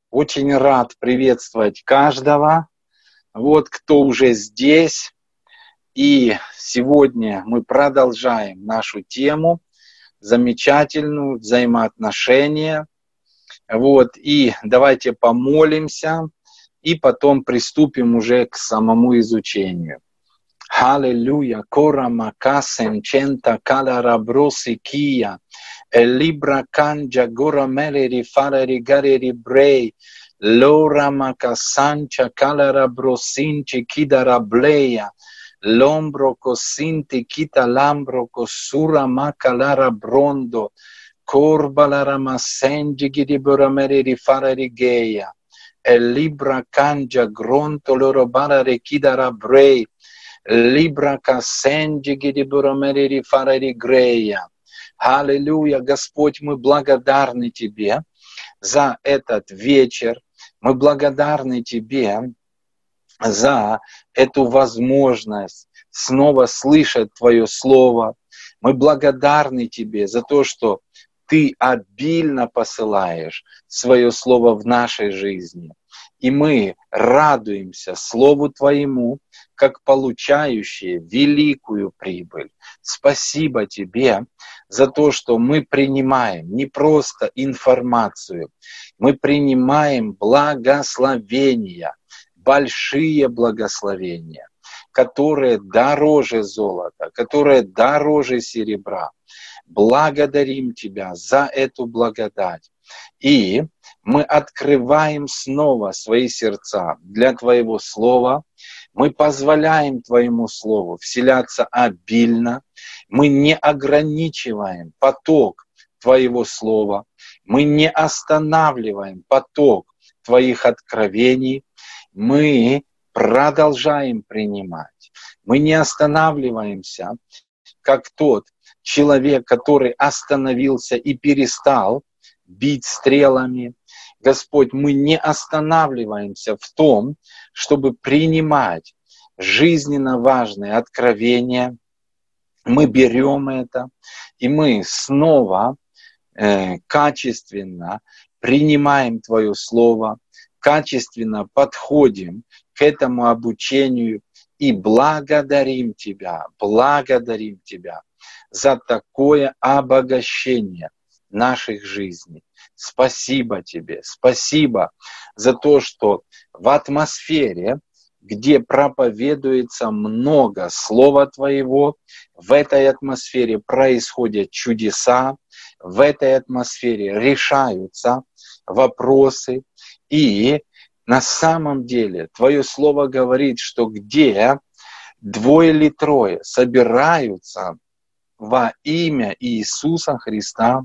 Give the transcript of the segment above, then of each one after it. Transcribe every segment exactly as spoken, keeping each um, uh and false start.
Очень рад приветствовать каждого, вот кто уже здесь. И сегодня мы продолжаем нашу тему, замечательную, взаимоотношения. Вот, и давайте помолимся, и потом приступим уже к самому изучению. Аллилуйя, кора макасен чента кала раброси кия, элибра канджа гора мелери фарери гарери брей, лора макасанча кала рабросинчи кида раблея, ломбро косинти кита ламбро косура макаlara брондо, корбаlara массенджи гидибора мелери фарери гея, элибра канджа гронто лоро бараре кида рабрей, Libra Кассенджи Гидибурамери Фарари Грея. Аллилуйя, Господь, мы благодарны Тебе за этот вечер. Мы благодарны Тебе за эту возможность снова слышать Твое Слово. Мы благодарны Тебе за то, что Ты обильно посылаешь Свое Слово в нашей жизни. И мы радуемся Слову Твоему, как получающие великую прибыль. Спасибо Тебе за то, что мы принимаем не просто информацию, мы принимаем благословения, большие благословения, которые дороже золота, которые дороже серебра. Благодарим Тебя за эту благодать. И мы открываем снова свои сердца для Твоего Слова. Мы позволяем Твоему Слову вселяться обильно. Мы не ограничиваем поток Твоего Слова. Мы не останавливаем поток Твоих откровений. Мы продолжаем принимать. Мы не останавливаемся, как тот человек, который остановился и перестал бить стрелами. Господь, мы не останавливаемся в том, чтобы принимать жизненно важные откровения. Мы берем это, и мы снова э, качественно принимаем Твое Слово, качественно подходим к этому обучению и благодарим Тебя, благодарим Тебя за такое обогащение наших жизней. Спасибо Тебе, спасибо за то, что в атмосфере, где проповедуется много Слова Твоего, в этой атмосфере происходят чудеса, в этой атмосфере решаются вопросы. И на самом деле Твое Слово говорит, что где двое или трое собираются во имя Иисуса Христа,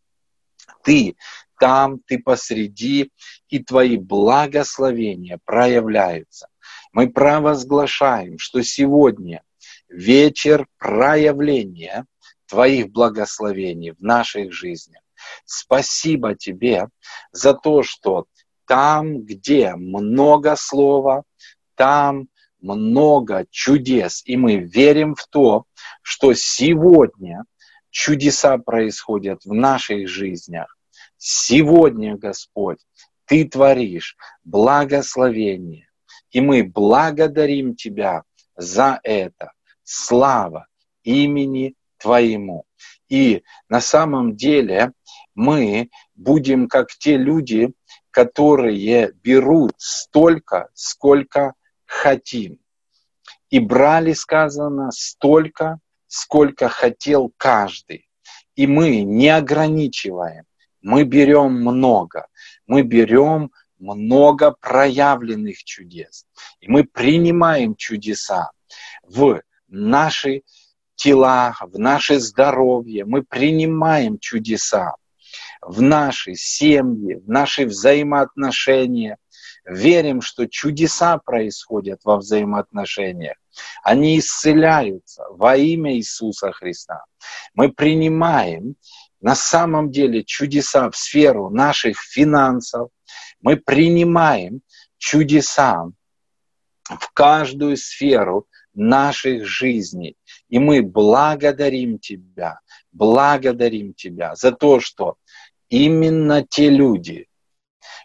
Ты там, Ты посреди, и Твои благословения проявляются. Мы провозглашаем, что сегодня вечер проявления Твоих благословений в наших жизнях. Спасибо Тебе за то, что там, где много слова, там много чудес. И мы верим в то, что сегодня чудеса происходят в наших жизнях. Сегодня, Господь, Ты творишь благословение. И мы благодарим Тебя за это. Слава имени Твоему. И на самом деле мы будем как те люди, которые берут столько, сколько хотим. И брали, сказано, столько, сколько хотел каждый. И мы не ограничиваем, мы берем много, мы берем много проявленных чудес. И мы принимаем чудеса в наши тела, в наше здоровье, мы принимаем чудеса в наши семьи, в наши взаимоотношения. Верим, что чудеса происходят во взаимоотношениях. Они исцеляются во имя Иисуса Христа. Мы принимаем на самом деле чудеса в сферу наших финансов. Мы принимаем чудеса в каждую сферу наших жизней. И мы благодарим Тебя, благодарим Тебя за то, что именно те люди,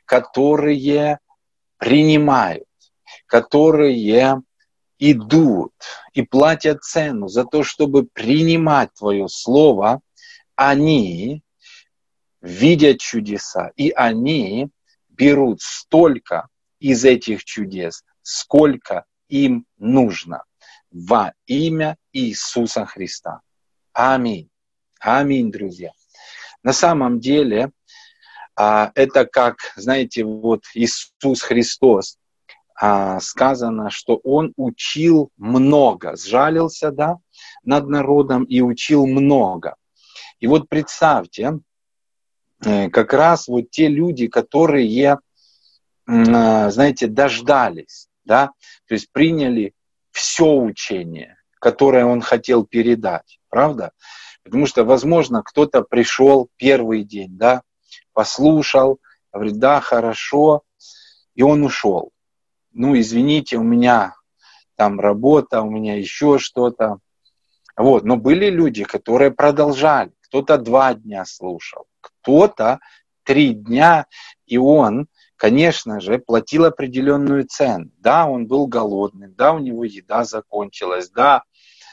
которые принимают, которые идут и платят цену за то, чтобы принимать Твое Слово, они видят чудеса, и они берут столько из этих чудес, сколько им нужно. Во имя Иисуса Христа. Аминь. Аминь, друзья. На самом деле, это как, знаете, вот Иисус Христос, сказано, что Он учил много, сжалился, да, над народом и учил много. И вот представьте, как раз вот те люди, которые, знаете, дождались, да, то есть приняли все учение, которое Он хотел передать, правда? Потому что, возможно, кто-то пришел первый день, да, послушал, говорит, да, хорошо, и он ушел. Ну, извините, у меня там работа, у меня еще что-то. Вот, но были люди, которые продолжали. Кто-то два дня слушал, кто-то три дня, и он, конечно же, платил определенную цену. Да, он был голодный, да, у него еда закончилась, да,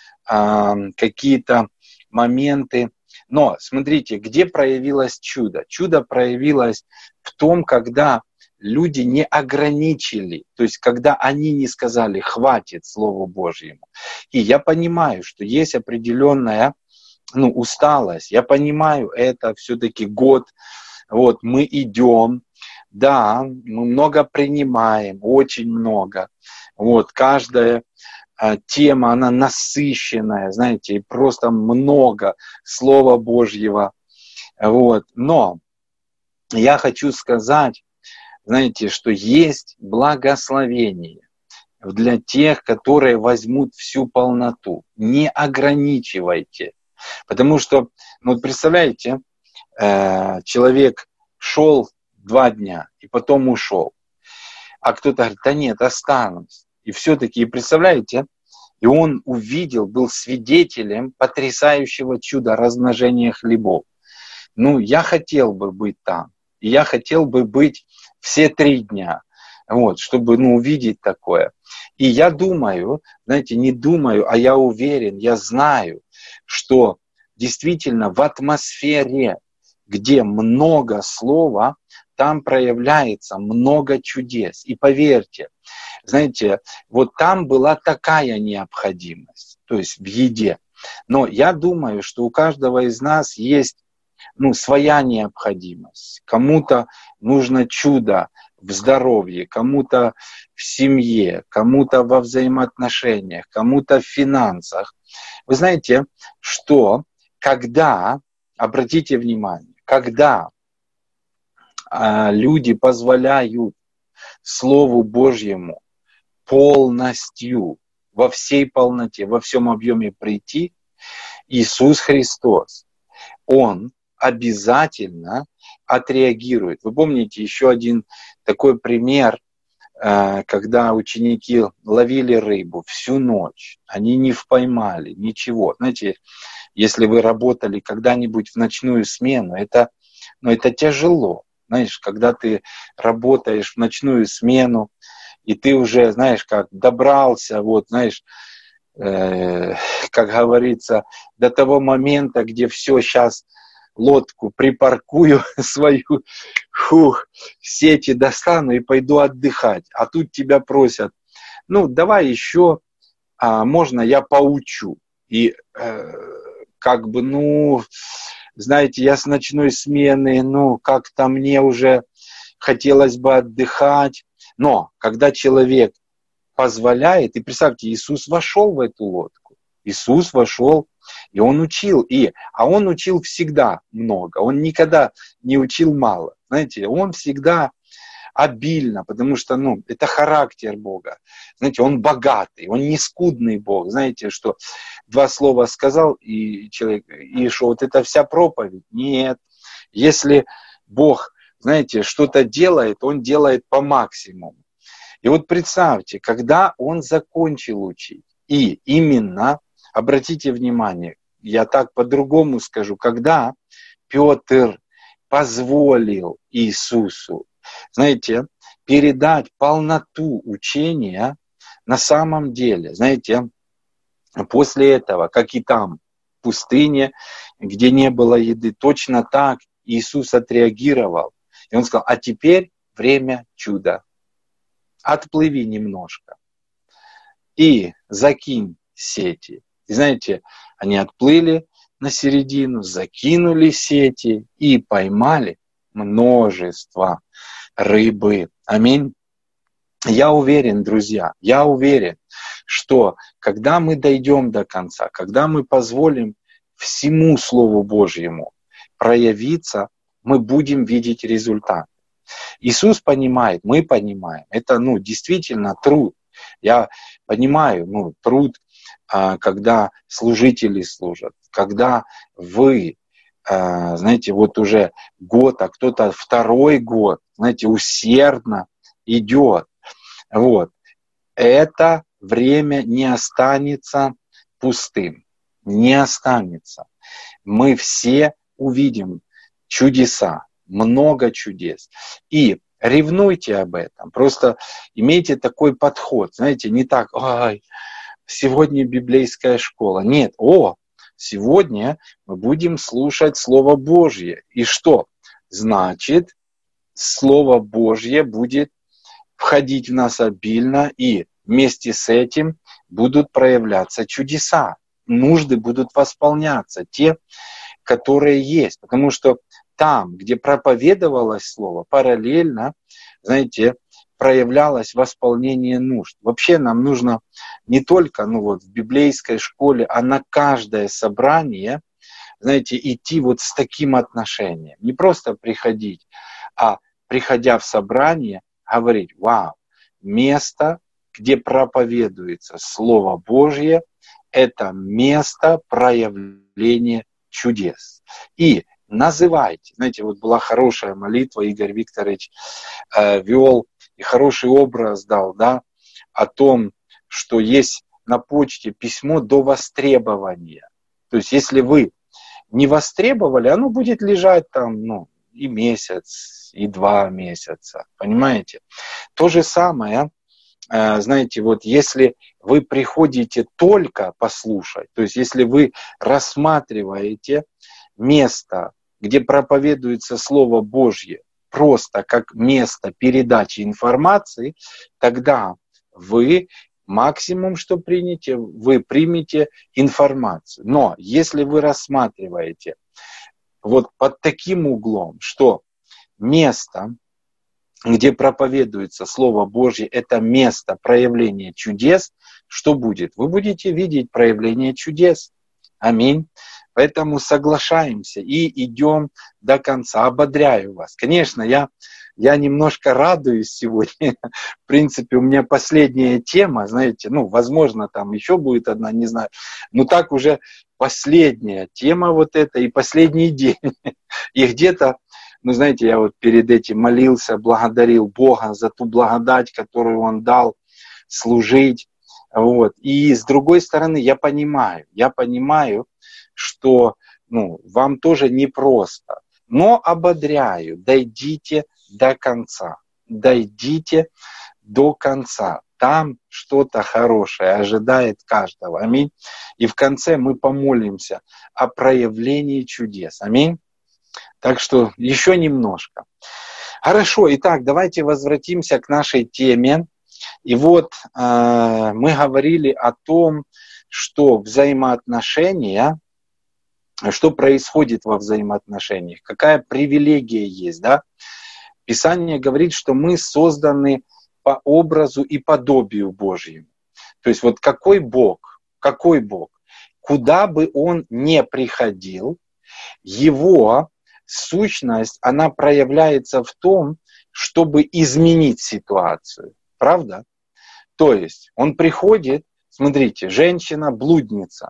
э, какие-то моменты. Но смотрите, где проявилось чудо? Чудо проявилось в том, когда люди не ограничили, то есть когда они не сказали «хватит Слову Божьему». И я понимаю, что есть определенная ну, усталость, я понимаю, это все-таки год, вот, мы идем, да, мы много принимаем, очень много, вот, каждая а, тема, она насыщенная, знаете, и просто много Слова Божьего, вот, но я хочу сказать, знаете, что есть благословение для тех, которые возьмут всю полноту. Не ограничивайте. Потому что, ну, представляете, э, человек шел два дня и потом ушел. А кто-то говорит, да нет, останусь. И все-таки, и представляете, и он увидел, был свидетелем потрясающего чуда размножения хлебов. Ну, я хотел бы быть там. И я хотел бы быть все три дня, вот, чтобы ну, увидеть такое. И я думаю, знаете, не думаю, а я уверен, я знаю, что действительно в атмосфере, где много слова, там проявляется много чудес. И поверьте, знаете, вот там была такая необходимость, то есть в еде. Но я думаю, что у каждого из нас есть ну, своя необходимость. Кому-то нужно чудо в здоровье, кому-то в семье, кому-то во взаимоотношениях, кому-то в финансах. Вы знаете, что когда, обратите внимание, когда э, люди позволяют Слову Божьему полностью, во всей полноте, во всем объеме прийти, Иисус Христос, Он обязательно отреагирует. Вы помните еще один такой пример, когда ученики ловили рыбу всю ночь, они не поймали ничего. Знаете, если вы работали когда-нибудь в ночную смену, это, ну, это тяжело. Знаешь, когда ты работаешь в ночную смену, и ты уже, знаешь, как добрался, вот, знаешь, э, как говорится, до того момента, где все сейчас лодку припаркую свою, фух, сети достану и пойду отдыхать. А тут тебя просят, ну, давай еще, а, можно я поучу. И э, как бы, ну, знаете, я с ночной смены, ну, как-то мне уже хотелось бы отдыхать. Но когда человек позволяет, и представьте, Иисус вошел в эту лодку, Иисус вошел, и Он учил, и, а Он учил всегда много, Он никогда не учил мало, знаете, Он всегда обильно, потому что, ну, это характер Бога, знаете, Он богатый, Он не скудный Бог, знаете, что два слова сказал, и человек, и что, вот это вся проповедь? Нет, если Бог, знаете, что-то делает, Он делает по максимуму. И вот представьте, когда Он закончил учить, и именно, обратите внимание, я так по-другому скажу, когда Петр позволил Иисусу знаете, передать полноту учения на самом деле. Знаете, после этого, как и там, в пустыне, где не было еды, точно так Иисус отреагировал. И Он сказал, а теперь время чуда. Отплыви немножко и закинь сети. И знаете, они отплыли на середину, закинули сети и поймали множество рыбы. Аминь. Я уверен, друзья, я уверен, что когда мы дойдем до конца, когда мы позволим всему Слову Божьему проявиться, мы будем видеть результат. Иисус понимает, мы понимаем, это ну, действительно труд. Я понимаю, ну, труд, когда служители служат, когда вы, знаете, вот уже год, а кто-то второй год, знаете, усердно идет. Вот. Это время не останется пустым, не останется. Мы все увидим чудеса, много чудес. И ревнуйте об этом. Просто имейте такой подход. Знаете, не так, ай, сегодня библейская школа. Нет, о, сегодня мы будем слушать Слово Божье. И что? Значит, Слово Божье будет входить в нас обильно, и вместе с этим будут проявляться чудеса. Нужды будут восполняться, те, которые есть. Потому что там, где проповедовалось Слово, параллельно, знаете, проявлялось восполнение нужд. Вообще нам нужно не только ну вот, в библейской школе, а на каждое собрание, знаете, идти вот с таким отношением. Не просто приходить, а приходя в собрание, говорить, вау, место, где проповедуется Слово Божье, это место проявления чудес. И называйте. Знаете, вот была хорошая молитва, Игорь Викторович э, вел и хороший образ дал, да, о том, что есть на почте письмо до востребования. То есть, если вы не востребовали, оно будет лежать там, ну, и месяц, и два месяца, понимаете? То же самое, э, знаете, вот если вы приходите только послушать, то есть, если вы рассматриваете место, где проповедуется Слово Божье, просто как место передачи информации, тогда вы максимум, что примете, вы примете информацию. Но если вы рассматриваете вот под таким углом, что место, где проповедуется Слово Божье, это место проявления чудес, что будет? Вы будете видеть проявление чудес. Аминь. Поэтому соглашаемся и идем до конца. Ободряю вас. Конечно, я, я немножко радуюсь сегодня. В принципе, у меня последняя тема, знаете, ну, возможно, там еще будет одна, не знаю. Но так уже последняя тема вот эта и последний день. И где-то, ну, знаете, я вот перед этим молился, благодарил Бога за ту благодать, которую Он дал служить. Вот. И с другой стороны, я понимаю, я понимаю, что ну, вам тоже непросто. Но ободряю, дойдите до конца. Дойдите до конца. Там что-то хорошее ожидает каждого. Аминь. И в конце мы помолимся о проявлении чудес. Аминь. Так что еще немножко. Хорошо, итак, давайте возвратимся к нашей теме. И вот э, мы говорили о том, что взаимоотношения, что происходит во взаимоотношениях, какая привилегия есть, да? Писание говорит, что мы созданы по образу и подобию Божьему. То есть вот какой Бог, какой Бог, куда бы Он ни приходил, Его сущность, она проявляется в том, чтобы изменить ситуацию. Правда? То есть Он приходит, смотрите, женщина-блудница.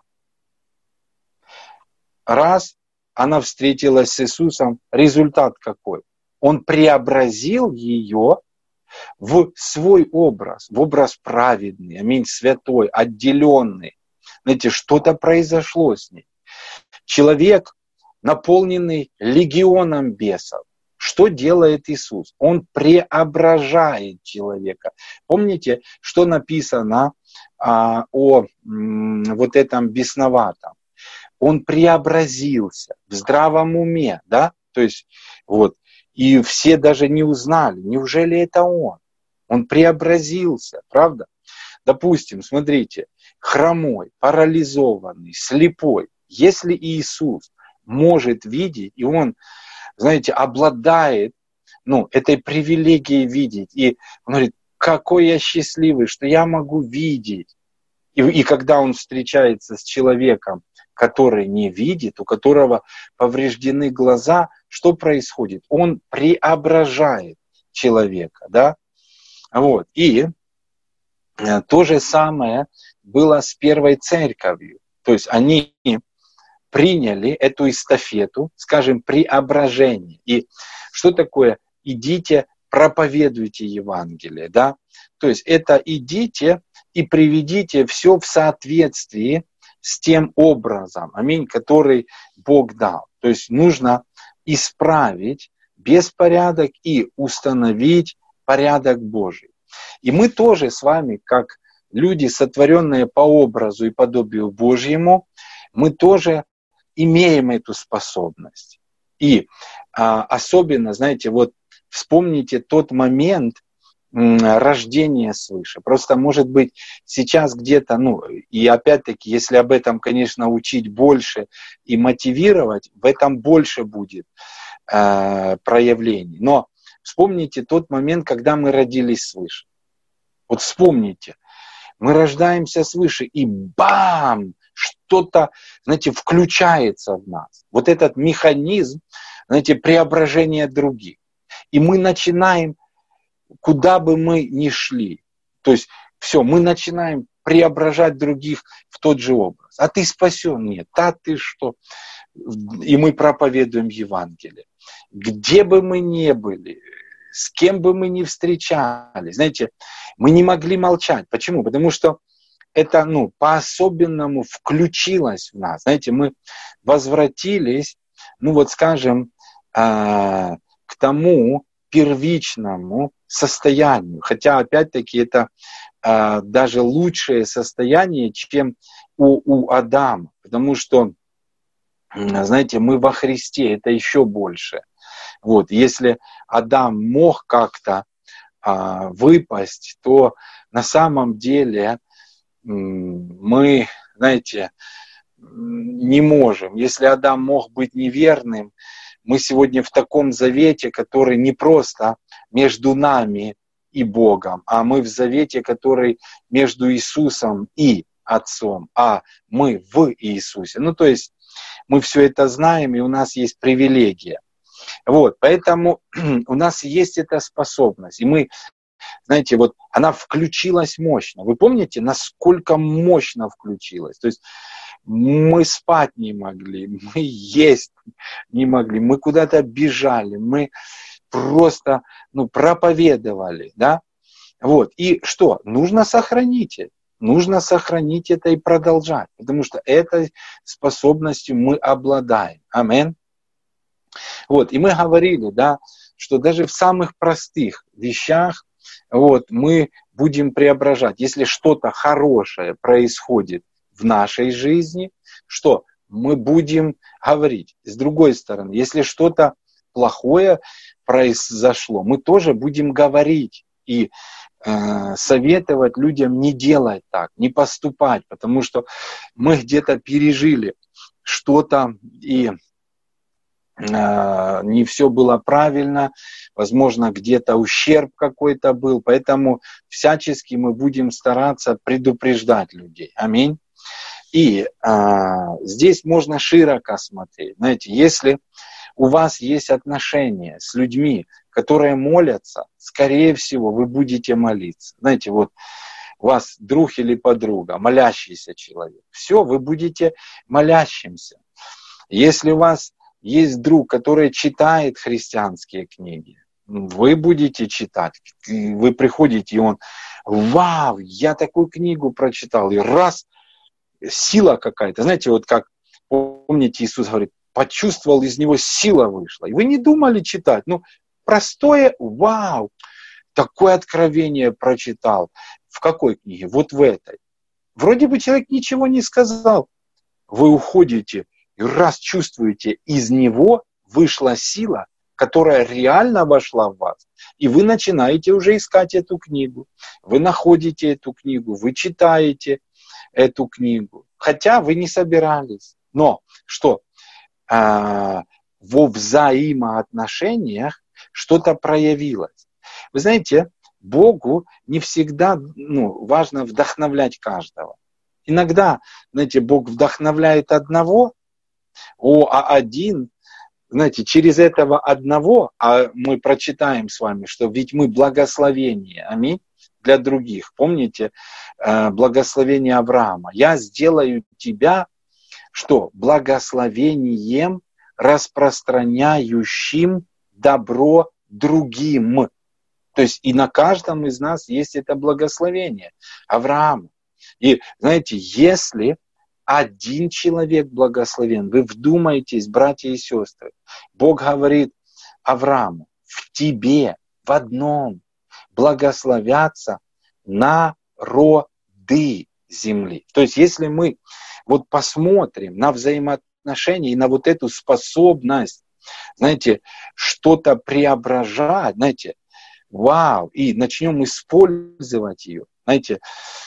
Раз она встретилась с Иисусом, результат какой? Он преобразил ее в свой образ, в образ праведный, аминь, святой, отделенный. Знаете, что-то произошло с ней. Человек, наполненный легионом бесов, Что делает Иисус? Он преображает человека. Помните, что написано а, о м, вот этом бесноватом? Он преобразился в здравом уме, да? То есть, вот, и все даже не узнали, неужели это он? Он преобразился, правда? Допустим, смотрите, хромой, парализованный, слепой. Если Иисус может видеть, и он, знаете, обладает, ну, этой привилегией видеть, и он говорит, какой я счастливый, что я могу видеть. И, и когда он встречается с человеком, который не видит, у которого повреждены глаза, что происходит? Он преображает человека, да? Вот. И то же самое было с первой церковью. То есть они приняли эту эстафету, скажем, преображение. И что такое? Идите, проповедуйте Евангелие, да? То есть это идите и приведите все в соответствии с тем образом, аминь, который Бог дал. То есть нужно исправить беспорядок и установить порядок Божий. И мы тоже с вами, как люди, сотворенные по образу и подобию Божьему, мы тоже имеем эту способность. И а, особенно, знаете, вот вспомните тот момент м, рождения свыше. Просто, может быть, сейчас где-то, ну, и опять-таки, если об этом, конечно, учить больше и мотивировать, в этом больше будет э, проявлений. Но вспомните тот момент, когда мы родились свыше. Вот вспомните, мы рождаемся свыше, и бам! Что-то, знаете, включается в нас. Вот этот механизм, знаете, преображения других. И мы начинаем, куда бы мы ни шли, то есть все, мы начинаем преображать других в тот же образ. А ты спасен? Нет. А ты что? И мы проповедуем Евангелие. Где бы мы ни были, с кем бы мы ни встречались, знаете, мы не могли молчать. Почему? Потому что это, ну, по-особенному включилось в нас. Знаете, мы возвратились, ну вот скажем, э, к тому первичному состоянию. Хотя, опять-таки, это э, даже лучшее состояние, чем у, у Адама. Потому что, знаете, мы во Христе, это еще больше. Вот, если Адам мог как-то э, выпасть, то на самом деле мы, знаете, не можем. Если Адам мог быть неверным, мы сегодня в таком завете, который не просто между нами и Богом, а мы в завете, который между Иисусом и Отцом, а мы в Иисусе. Ну, то есть мы все это знаем, и у нас есть привилегия. Вот, поэтому у нас есть эта способность, и мы, знаете, вот она включилась мощно. Вы помните, насколько мощно включилась? То есть мы спать не могли, мы есть не могли, мы куда-то бежали, мы просто, ну, проповедовали, да? Вот, и что? Нужно сохранить это. Нужно сохранить это и продолжать, потому что этой способностью мы обладаем. Аминь. Вот, и мы говорили, да, что даже в самых простых вещах вот, мы будем преображать. Если что-то хорошее происходит в нашей жизни, что мы будем говорить. С другой стороны, если что-то плохое произошло, мы тоже будем говорить и э, советовать людям не делать так, не поступать, потому что мы где-то пережили что-то и не все было правильно, возможно, где-то ущерб какой-то был, поэтому всячески мы будем стараться предупреждать людей. Аминь. И а, здесь можно широко смотреть. Знаете, если у вас есть отношения с людьми, которые молятся, скорее всего, вы будете молиться. Знаете, вот у вас друг или подруга, молящийся человек, все, вы будете молящимся. Если у вас есть друг, который читает христианские книги, вы будете читать. Вы приходите, и он, вау, я такую книгу прочитал. И раз, сила какая-то. Знаете, вот как, помните, Иисус говорит, почувствовал, из него сила вышла. И вы не думали читать. Ну, простое, вау, такое откровение прочитал. В какой книге? Вот в этой. Вроде бы человек ничего не сказал. Вы уходите и раз чувствуете, из него вышла сила, которая реально вошла в вас. И вы начинаете уже искать эту книгу. Вы находите эту книгу, вы читаете эту книгу. Хотя вы не собирались. Но что? А, во взаимоотношениях что-то проявилось. Вы знаете, Богу не всегда ну, важно вдохновлять каждого. Иногда, знаете, Бог вдохновляет одного, о, а один, знаете, через этого одного, а мы прочитаем с вами, что ведь мы благословение, аминь, для других. Помните, благословение Авраама. Я сделаю тебя, что? Благословением, распространяющим добро другим. То есть и на каждом из нас есть это благословение Авраама. И знаете, если один человек благословен, вы вдумайтесь, братья и сестры, Бог говорит Аврааму, в тебе, в одном благословятся народы земли. То есть если мы вот посмотрим на взаимоотношения и на вот эту способность, знаете, что-то преображать, знаете, вау, и начнем использовать ее, знаете,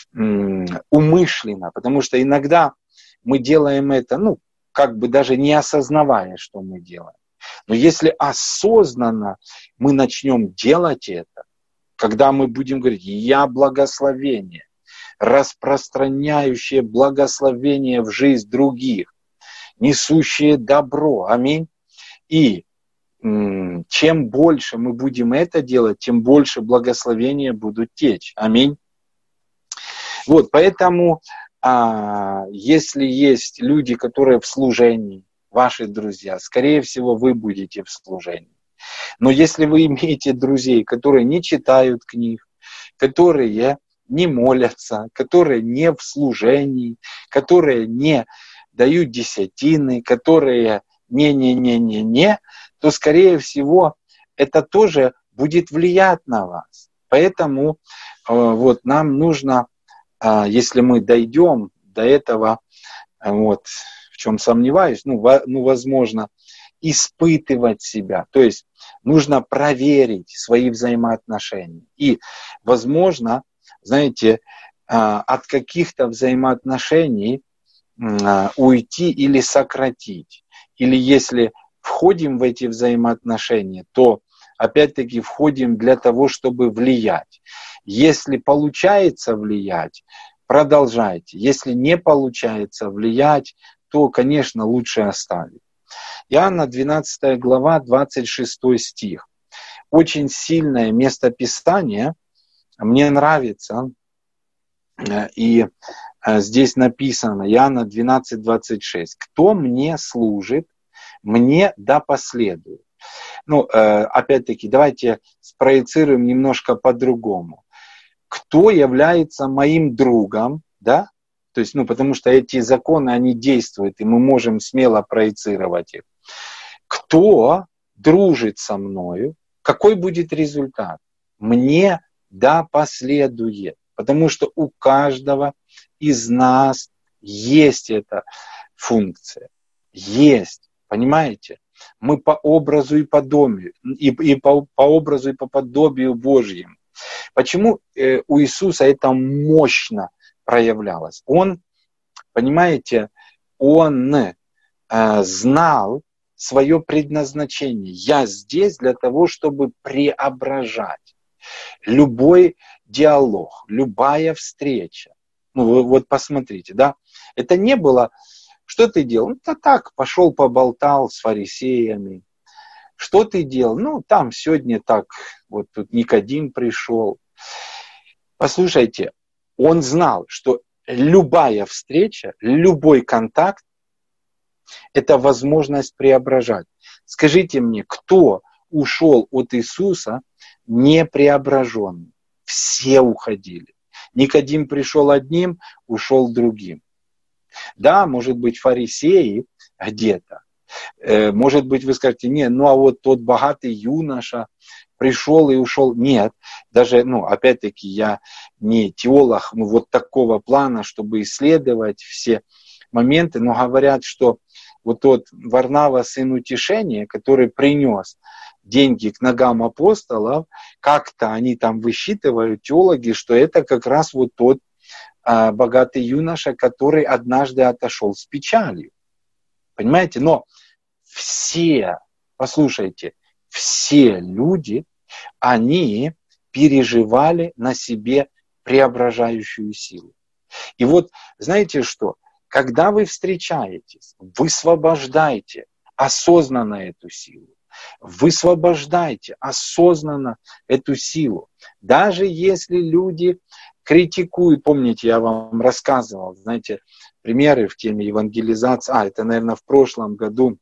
умышленно, потому что иногда мы делаем это, ну, как бы даже не осознавая, что мы делаем. Но если осознанно мы начнем делать это, когда мы будем говорить, я благословение, распространяющее благословение в жизнь других, несущее добро, аминь, и чем больше мы будем это делать, тем больше благословения будут течь. Аминь. Вот, поэтому, а, если есть люди, которые в служении, ваши друзья, скорее всего, вы будете в служении. Но если вы имеете друзей, которые не читают книг, которые не молятся, которые не в служении, которые не дают десятины, которые не-не-не-не-не, то, скорее всего, это тоже будет влиять на вас. Поэтому э, вот, нам нужно, э, если мы дойдем до этого, э, вот, в чем сомневаюсь, ну, во, ну, возможно, испытывать себя. То есть нужно проверить свои взаимоотношения. И, возможно, знаете, э, от каких-то взаимоотношений э, уйти или сократить. Или если входим в эти взаимоотношения, то опять-таки входим для того, чтобы влиять. Если получается влиять, продолжайте. Если не получается влиять, то, конечно, лучше оставить. Иоанна двенадцатая глава, двадцать шестой стих. Очень сильное местописание, мне нравится, и здесь написано, Иоанна двенадцать, двадцать шесть. «Кто мне служит, мне да последует». Ну, опять-таки, давайте спроецируем немножко по-другому. Кто является моим другом, да? То есть, ну, потому что эти законы, они действуют, и мы можем смело проецировать их. Кто дружит со мною, какой будет результат? Мне да последует. Потому что у каждого из нас есть эта функция. Есть. Понимаете? Мы по образу и подобию, и, и по, по образу и по подобию Божьему. Почему э, у Иисуса это мощно проявлялось? Он, понимаете, он э, знал свое предназначение. Я здесь для того, чтобы преображать. Любой диалог, любая встреча. Ну, вот посмотрите, да, это не было... Что ты делал? Ну, то так, пошел поболтал с фарисеями. Что ты делал? Ну, там сегодня так, вот тут Никодим пришел. Послушайте, он знал, что любая встреча, любой контакт – это возможность преображать. Скажите мне, кто ушел от Иисуса не преображенный? Все уходили. Никодим пришел одним, ушел другим. Да, может быть, фарисеи где-то, Может быть, вы скажете, нет, ну а вот тот богатый юноша пришел и ушел. Нет, даже, ну, опять-таки, я не теолог, ну, вот такого плана, чтобы исследовать все моменты, но говорят, что вот тот Варнава, сын утешения, который принес деньги к ногам апостолов, как-то они там высчитывают, теологи, что это как раз вот тот а, богатый юноша, который однажды отошел с печалью. Понимаете? Но все, послушайте, все люди, они переживали на себе преображающую силу. И вот, знаете что? Когда вы встречаетесь, высвобождайте осознанно эту силу. Высвобождайте осознанно эту силу. Даже если люди критикуют, помните, я вам рассказывал, знаете, примеры в теме евангелизации. А, это, наверное, в прошлом году,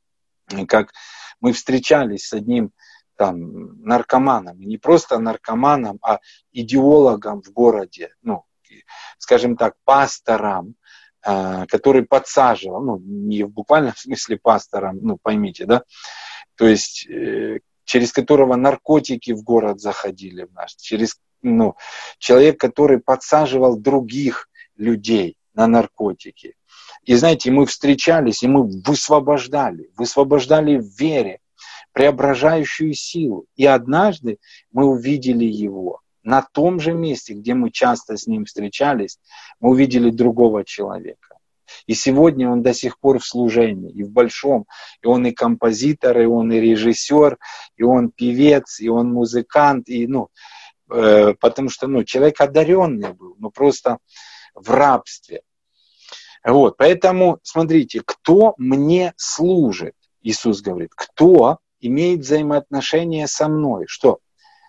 как мы встречались с одним там наркоманом. Не просто наркоманом, а идеологом в городе. Ну, скажем так, пастором, который подсаживал, ну, не в буквальном смысле пастором, ну, поймите, да, то есть через которого наркотики в город заходили в наш, через, ну, человек, который подсаживал других людей на наркотики. И знаете, мы встречались, и мы высвобождали, высвобождали в вере преображающую силу. И однажды мы увидели его. На том же месте, где мы часто с ним встречались, мы увидели другого человека. И сегодня он до сих пор в служении, и в большом. И он и композитор, и он и режиссер, и он певец, и он музыкант. И, ну, э, потому что ну, человек одаренный был, но просто в рабстве. Вот, поэтому, смотрите, кто мне служит? Иисус говорит, кто имеет взаимоотношения со мной? Что?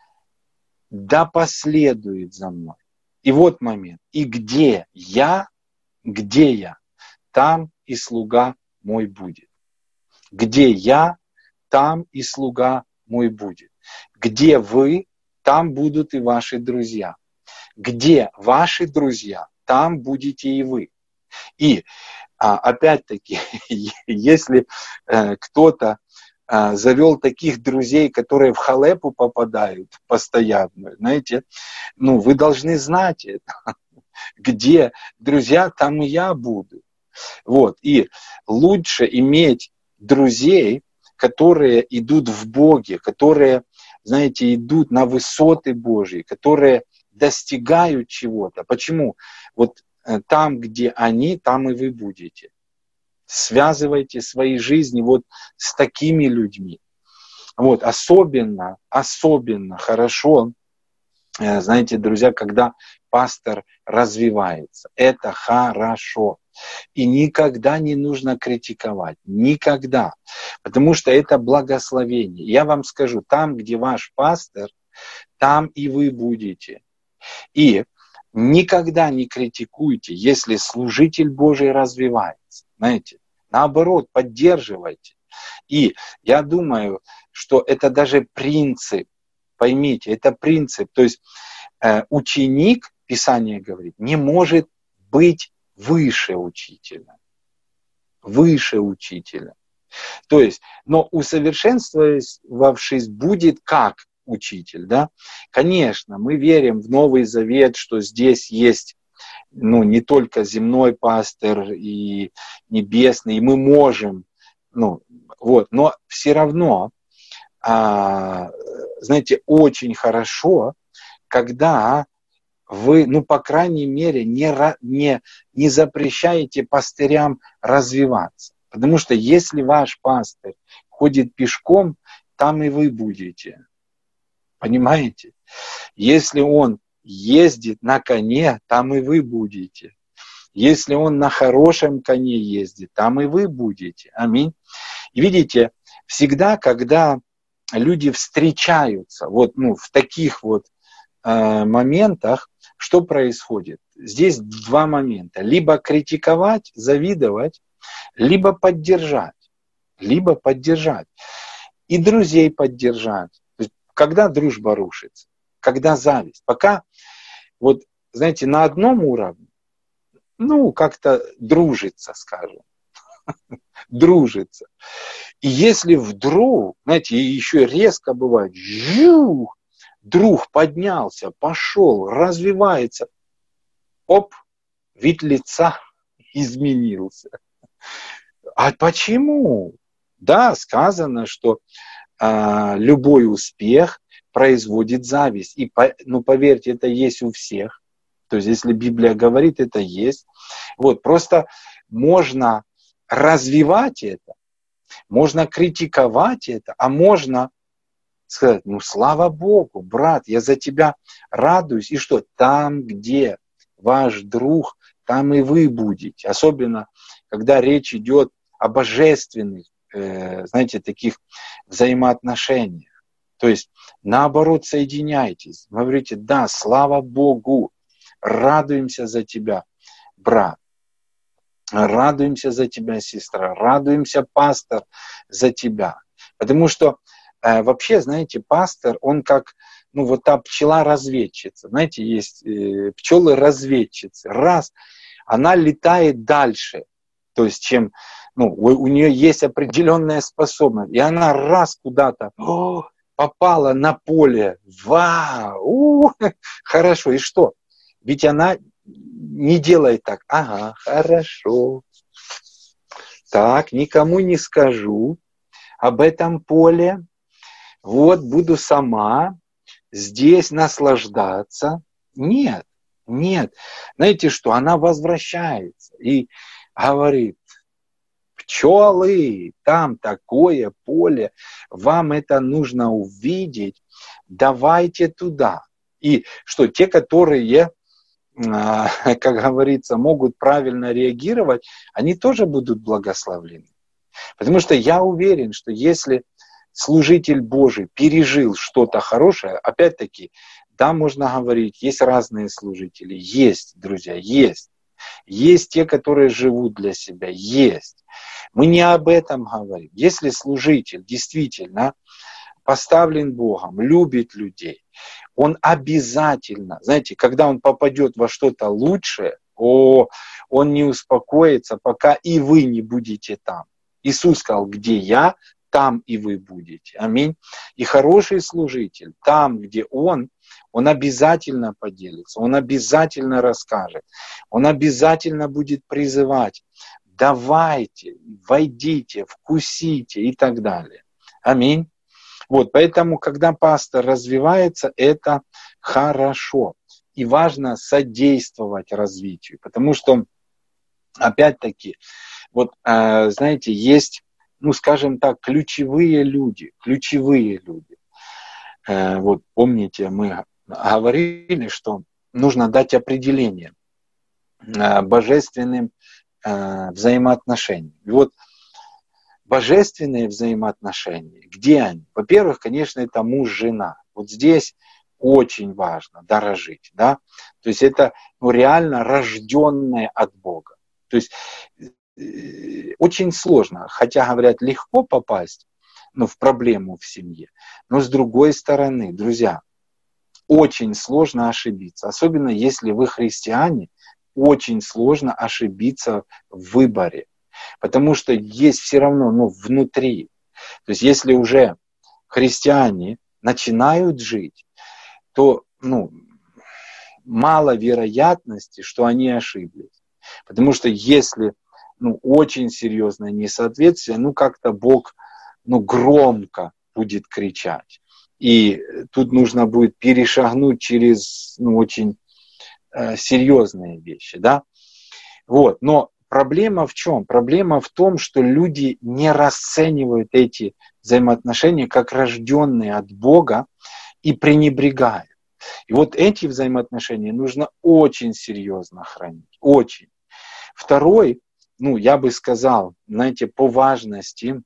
Да последует за мной. И вот момент. И где я, где я, там и слуга мой будет. Где я, там и слуга мой будет. Где вы, там будут и ваши друзья. Где ваши друзья, там будете и вы. И опять-таки, если кто-то завел таких друзей, которые в халепу попадают постоянно, знаете, ну, вы должны знать это. Где друзья, там и я буду. Вот. И лучше иметь друзей, которые идут в Боге, которые, знаете, идут на высоты Божьи, которые достигают чего-то. Почему? Вот там, где они, там и вы будете. Связывайте свои жизни вот с такими людьми. Вот, особенно, особенно хорошо, знаете, друзья, когда пастор развивается. Это хорошо. И никогда не нужно критиковать. Никогда. Потому что это благословение. Я вам скажу, там, где ваш пастор, там и вы будете. И никогда не критикуйте, если служитель Божий развивается. Знаете, наоборот, поддерживайте. И я думаю, что это даже принцип. Поймите, это принцип. То есть э, ученик, Писание говорит, не может быть выше учителя. Выше учителя. То есть, но усовершенствовавшись будет как учитель, да? Конечно, мы верим в Новый Завет, что здесь есть, ну, не только земной пастырь и небесный, и мы можем, ну, вот, но все равно, а, знаете, очень хорошо, когда вы, ну, по крайней мере, не, не, не запрещаете пастырям развиваться. Потому что если ваш пастырь ходит пешком, там и вы будете. Понимаете? Если он ездит на коне, там и вы будете. Если он на хорошем коне ездит, там и вы будете. Аминь. И видите, всегда, когда люди встречаются вот, ну, в таких вот э, моментах, что происходит? Здесь два момента. Либо критиковать, завидовать, либо поддержать. Либо поддержать. И друзей поддержать. Когда дружба рушится? Когда зависть? Пока, вот, знаете, на одном уровне, ну, как-то дружится, скажем. дружится. И если вдруг, знаете, еще резко бывает, жух, друг поднялся, пошел, развивается, оп, вид лица изменился. А почему? Да, сказано, что а, любой успех производит зависть. И, ну, поверьте, это есть у всех. То есть, если Библия говорит, это есть. Вот, просто можно развивать это, можно критиковать это, а можно сказать, ну, слава Богу, брат, я за тебя радуюсь. И что? Там, где ваш друг, там и вы будете. Особенно, когда речь идет о божественных, э, знаете, таких взаимоотношениях. То есть, наоборот, соединяйтесь. Говорите, да, слава Богу, радуемся за тебя, брат. Радуемся за тебя, сестра. Радуемся, пастор, за тебя. Потому что э, вообще, знаете, пастор, он как, ну, вот та пчела-разведчица. Знаете, есть э, пчелы-разведчицы. Раз, она летает дальше. То есть, чем, ну, у, у нее есть определенная способность. И она раз куда-то о, попала на поле. Вау! Хорошо. И что? Ведь она не делает так. Ага, хорошо. Так, никому не скажу об этом поле. Вот, буду сама здесь наслаждаться. Нет, нет. Знаете что? Она возвращается и говорит, пчелы, там такое поле, вам это нужно увидеть, давайте туда. И что, те, которые, как говорится, могут правильно реагировать, они тоже будут благословлены. Потому что я уверен, что если служитель Божий пережил что-то хорошее, опять-таки, да, можно говорить, есть разные служители, есть, друзья, есть. Есть те, которые живут для себя, есть. Мы не об этом говорим. Если служитель действительно поставлен Богом, любит людей, он обязательно, знаете, когда он попадет во что-то лучшее, о, он не успокоится, пока и вы не будете там. Иисус сказал, где я, там и вы будете. Аминь. И хороший служитель, там, где он, он обязательно поделится, он обязательно расскажет, он обязательно будет призывать. Давайте, войдите, вкусите и так далее. Аминь. Вот, поэтому, когда пастор развивается, это хорошо. И важно содействовать развитию. Потому что, опять-таки, вот, э, знаете, есть, ну, скажем так, ключевые люди. Ключевые люди. Э, вот, помните, мы говорили, что нужно дать определение э, божественным э, взаимоотношениям. И вот, божественные взаимоотношения, где они? Во-первых, конечно, это муж-жена. Вот здесь очень важно дорожить, да? То есть это, ну, реально рожденное от Бога. То есть э, очень сложно, хотя говорят, легко попасть, ну, в проблему в семье. Но с другой стороны, друзья, очень сложно ошибиться, особенно если вы христиане, очень сложно ошибиться в выборе. Потому что есть все равно, ну, внутри. То есть, если уже христиане начинают жить, то, ну, мало вероятности, что они ошиблись. Потому что если, ну, очень серьезное несоответствие, ну, как-то Бог, ну, громко будет кричать. И тут нужно будет перешагнуть через, ну, очень э, серьезные вещи, да. Вот, но проблема в чем? Проблема в том, что люди не расценивают эти взаимоотношения как рожденные от Бога и пренебрегают. И вот эти взаимоотношения нужно очень серьезно хранить. Очень. Второй, ну, я бы сказал, знаете, по важности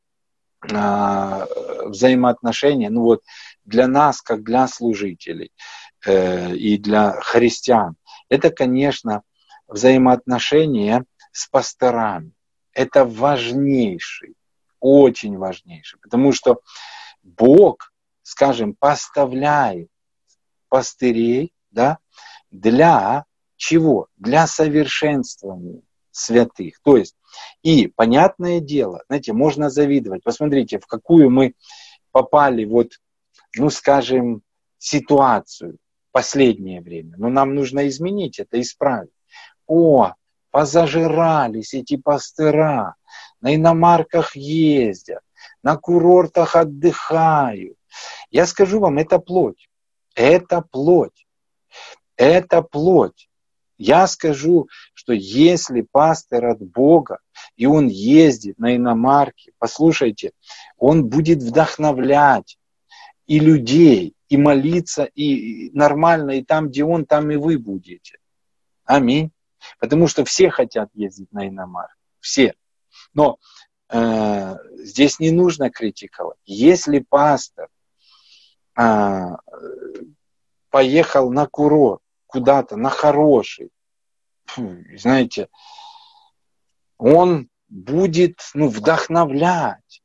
э, взаимоотношения, ну вот для нас, как для служителей э, и для христиан, это, конечно, взаимоотношения с пасторами. Это важнейший, очень важнейший, потому что Бог, скажем, поставляет пастырей, да, для чего? Для совершенствования святых. То есть И, понятное дело, знаете, можно завидовать. Посмотрите, в какую мы попали, вот, ну, скажем, ситуацию в последнее время. Но нам нужно изменить это, исправить. О, позажирались эти пастыра, на иномарках ездят, на курортах отдыхают. Я скажу вам, это плоть. Это плоть. Это плоть. Я скажу, что если пастор от Бога, и он ездит на иномарке, послушайте, он будет вдохновлять и людей, и молиться, и нормально, и там, где он, там и вы будете. Аминь. Потому что все хотят ездить на иномарке. Все. Но э, здесь не нужно критиковать. Если пастор э, поехал на курорт, куда-то, на хороший, знаете, он будет, ну, вдохновлять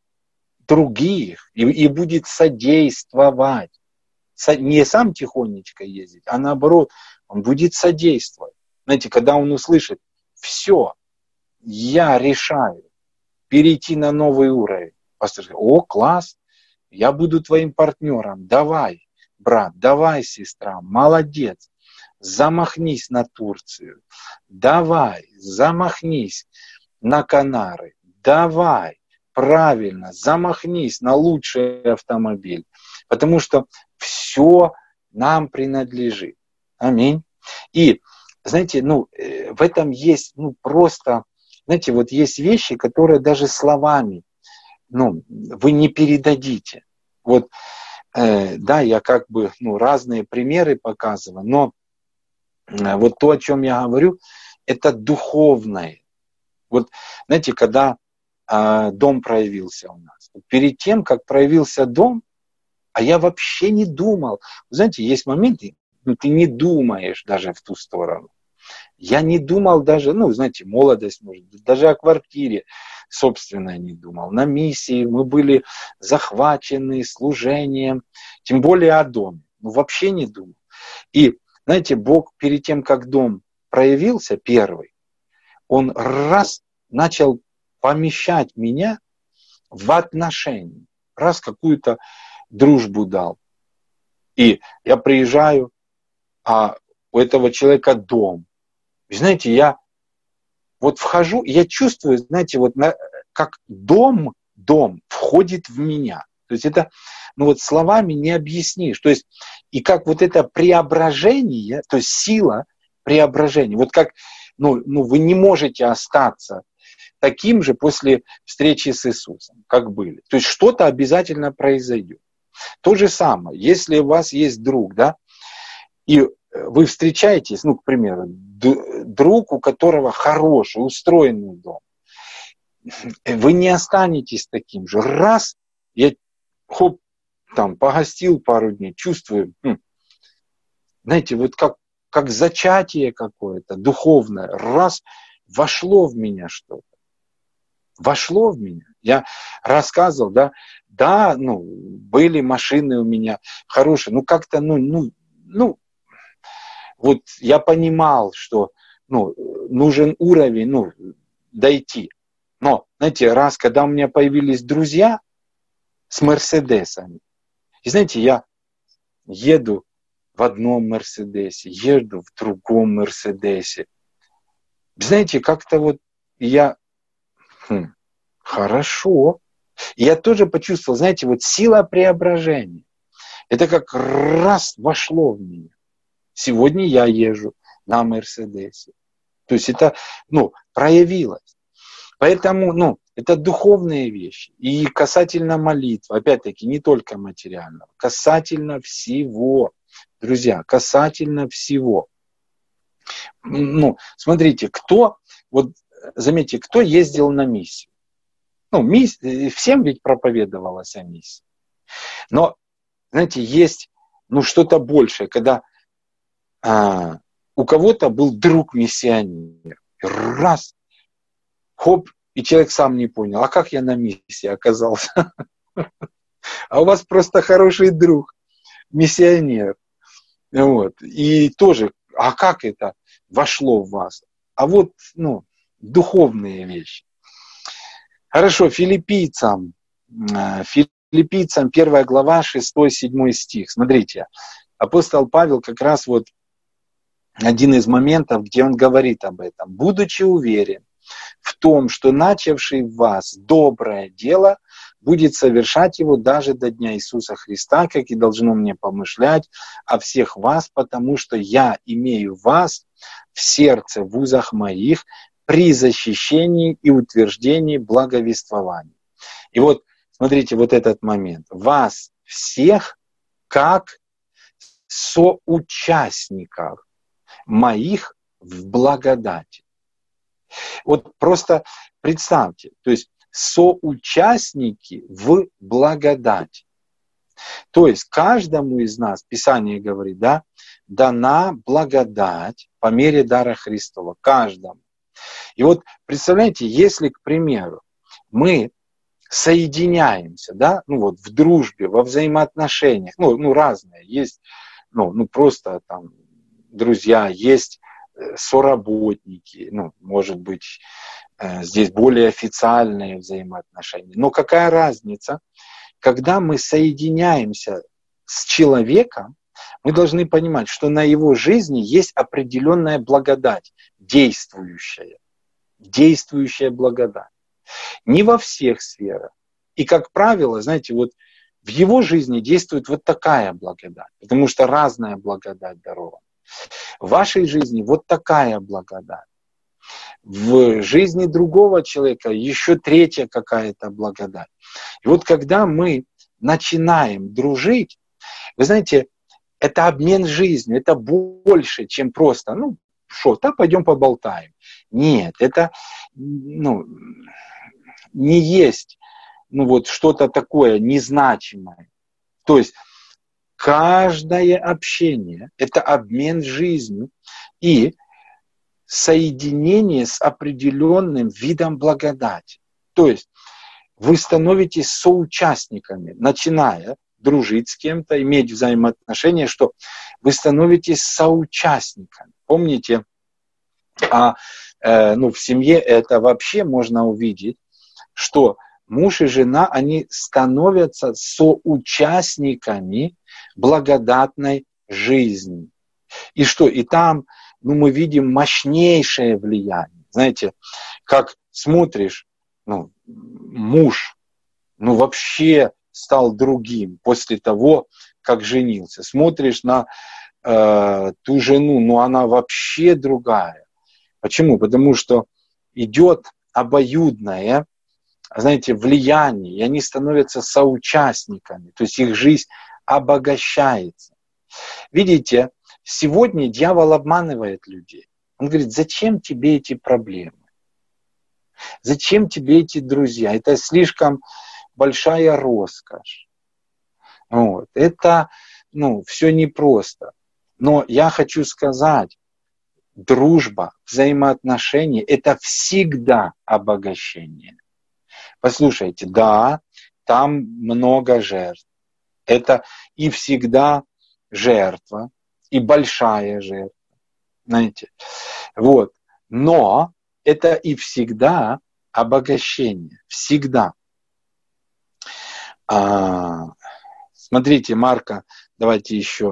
других и, и будет содействовать. Со, не сам тихонечко ездить, а наоборот, он будет содействовать. Знаете, когда он услышит, все, я решаю перейти на новый уровень. Пастор говорит, о, класс, я буду твоим партнером, давай, брат, давай, сестра, молодец. Замахнись на Турцию, давай, замахнись на Канары, давай, правильно, замахнись на лучший автомобиль, потому что все нам принадлежит. Аминь. И, знаете, ну, в этом есть, ну, просто, знаете, вот есть вещи, которые даже словами, ну, вы не передадите. Вот, э, да, я как бы, ну, разные примеры показываю, но вот то, о чем я говорю, это духовное. Вот, знаете, когда э, дом проявился у нас, перед тем, как проявился дом, а я вообще не думал. Знаете, есть моменты, ну, ты не думаешь даже в ту сторону. Я не думал даже, ну, знаете, молодость, может быть, даже о квартире собственной не думал. На миссии мы были захвачены служением, тем более о доме. Ну, вообще не думал. И знаете, Бог перед тем, как дом проявился первый, Он раз начал помещать меня в отношения. Раз какую-то дружбу дал. И я приезжаю, а у этого человека дом. И знаете, я вот вхожу, и я чувствую, знаете, вот на, как дом, дом входит в меня. То есть это, ну вот словами не объяснишь. То есть, и как вот это преображение, то есть сила преображения. Вот как, ну, ну вы не можете остаться таким же после встречи с Иисусом, как были. То есть что-то обязательно произойдет. То же самое, если у вас есть друг, да, и вы встречаетесь, ну, к примеру, друг, у которого хороший, устроенный дом, вы не останетесь таким же. Раз, я хоп, там, погостил пару дней, чувствую, хм, знаете, вот как, как зачатие какое-то духовное, раз, вошло в меня что-то. Вошло в меня. Я рассказывал, да, да, ну, были машины у меня хорошие, ну, как-то, ну, ну, ну, вот я понимал, что, ну, нужен уровень, ну, дойти. Но, знаете, раз, когда у меня появились друзья с Мерседесами, и знаете, я еду в одном Мерседесе, еду в другом Мерседесе. Знаете, как-то вот я, хм, хорошо. И я тоже почувствовал, знаете, вот сила преображения. Это как раз вошло в меня. Сегодня я езжу на Мерседесе. То есть это, ну, проявилось. Поэтому, ну, это духовные вещи. И касательно молитвы, опять-таки, не только материального, касательно всего. Друзья, касательно всего. Ну, смотрите, кто, вот заметьте, кто ездил на миссию? Ну, мисс, всем ведь проповедовалась о миссии. Но, знаете, есть, ну, что-то большее, когда а, у кого-то был друг-миссионер. Раз, хоп, и человек сам не понял, а как я на миссии оказался? А у вас просто хороший друг, миссионер. Вот. И тоже, а как это вошло в вас? А вот, ну, духовные вещи. Хорошо, филиппийцам, филиппийцам первая глава, шестой-седьмой стих. Смотрите, апостол Павел как раз вот один из моментов, где он говорит об этом. «Будучи уверен в том, что начавший в вас доброе дело будет совершать его даже до дня Иисуса Христа, как и должно мне помышлять о всех вас, потому что я имею вас в сердце, в узах моих, при защищении и утверждении благовествования». И вот, смотрите, вот этот момент. Вас всех как соучастников моих в благодати. Вот просто представьте, то есть соучастники в благодати. То есть каждому из нас, Писание говорит, да, дана благодать по мере дара Христова. Каждому. И вот представляете, если, к примеру, мы соединяемся, да, ну вот в дружбе, во взаимоотношениях, ну, ну разные, есть, ну, ну просто там друзья, есть соработники, ну, может быть, здесь более официальные взаимоотношения. Но какая разница, когда мы соединяемся с человеком, мы должны понимать, что на его жизни есть определенная благодать, действующая, действующая благодать. Не во всех сферах. И, как правило, знаете, вот в его жизни действует вот такая благодать, потому что разная благодать дарована. В вашей жизни вот такая благодать. В жизни другого человека еще третья какая-то благодать. И вот когда мы начинаем дружить, вы знаете, это обмен жизнью, это больше, чем просто, ну, что, да, пойдем поболтаем. Нет, это, ну, не есть, ну, вот что-то такое незначимое. То есть, каждое общение – это обмен жизнью и соединение с определенным видом благодати. То есть вы становитесь соучастниками, начиная дружить с кем-то, иметь взаимоотношения, что вы становитесь соучастниками. Помните, а, э, ну, в семье это вообще можно увидеть, что муж и жена, они становятся соучастниками благодатной жизни. И что? И там, ну, мы видим мощнейшее влияние. Знаете, как смотришь, ну, муж, ну, вообще стал другим после того, как женился. Смотришь на э, ту жену, ну, она вообще другая. Почему? Потому что идет обоюдное, знаете, влияние, и они становятся соучастниками, то есть их жизнь обогащается. Видите, сегодня дьявол обманывает людей. Он говорит, зачем тебе эти проблемы? Зачем тебе эти друзья? Это слишком большая роскошь. Вот. Это, ну, все непросто. Но я хочу сказать, дружба, взаимоотношения – это всегда обогащение. Послушайте, да, там много жертв. Это и всегда жертва, и большая жертва. Знаете, вот. Но это и всегда обогащение. Всегда. А, смотрите, Марка, давайте еще.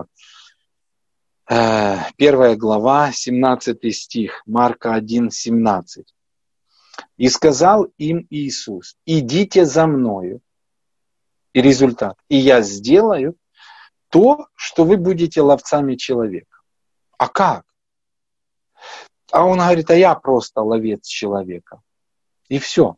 Первая глава, семнадцатый стих, Марка один, семнадцать. «И сказал им Иисус, идите за мною». И результат. «И я сделаю то, что вы будете ловцами человека». А как? А он говорит, а я просто ловец человека. И все.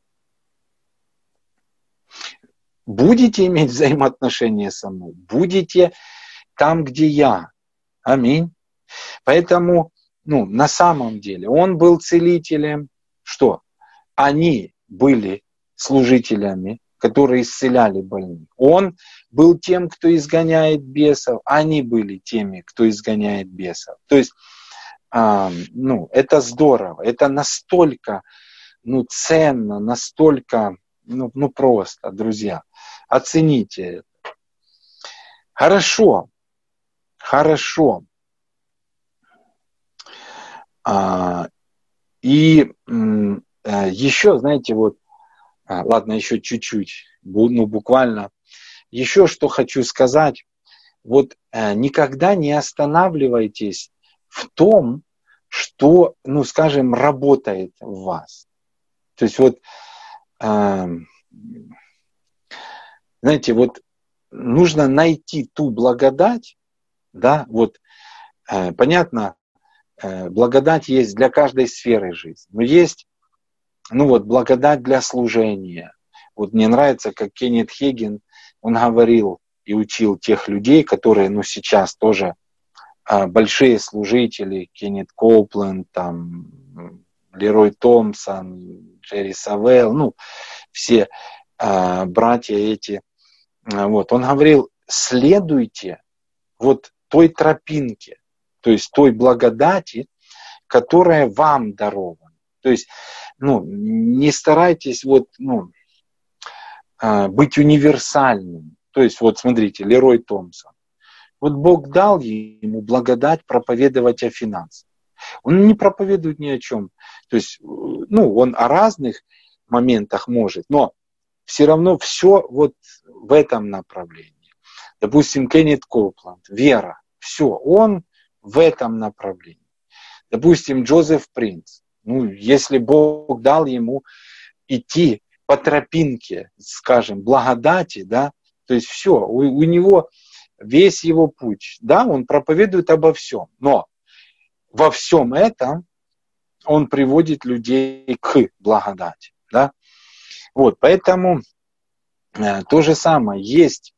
Будете иметь взаимоотношения со мной? Будете там, где я. Аминь. Поэтому, ну, на самом деле, он был целителем. Что? Они были служителями, которые исцеляли больных. Он был тем, кто изгоняет бесов. Они были теми, кто изгоняет бесов. То есть, а, ну, это здорово. Это настолько, ну, ценно, настолько, ну, ну, просто, друзья. Оцените это. Хорошо. Хорошо. А, и м, еще, знаете, вот А, ладно, еще чуть-чуть, ну буквально. Еще что хочу сказать. Вот э, никогда не останавливайтесь в том, что, ну скажем, работает в вас. То есть вот, э, знаете, вот нужно найти ту благодать, да, вот э, понятно, э, благодать есть для каждой сферы жизни, но есть, ну вот, благодать для служения. Вот мне нравится, как Кеннет Хейген, он говорил и учил тех людей, которые, ну, сейчас тоже э, большие служители, Кеннет Коупленд, там, Лерой Томпсон, Джерри Савелл, ну, все э, братья эти. Вот, он говорил, следуйте вот той тропинке, то есть той благодати, которая вам дарована. То есть, ну, не старайтесь вот, ну, быть универсальным. То есть, вот смотрите, Лерой Томпсон. Вот Бог дал ему благодать проповедовать о финансах. Он не проповедует ни о чем. То есть, ну, он о разных моментах может, но все равно все вот в этом направлении. Допустим, Кеннет Коупленд, вера, все, он в этом направлении. Допустим, Джозеф Принц, ну, если Бог дал ему идти по тропинке, скажем, благодати, да, то есть все, у, у него весь его путь, да, он проповедует обо всем, но во всем этом он приводит людей к благодати, да. Вот, поэтому э, то же самое, есть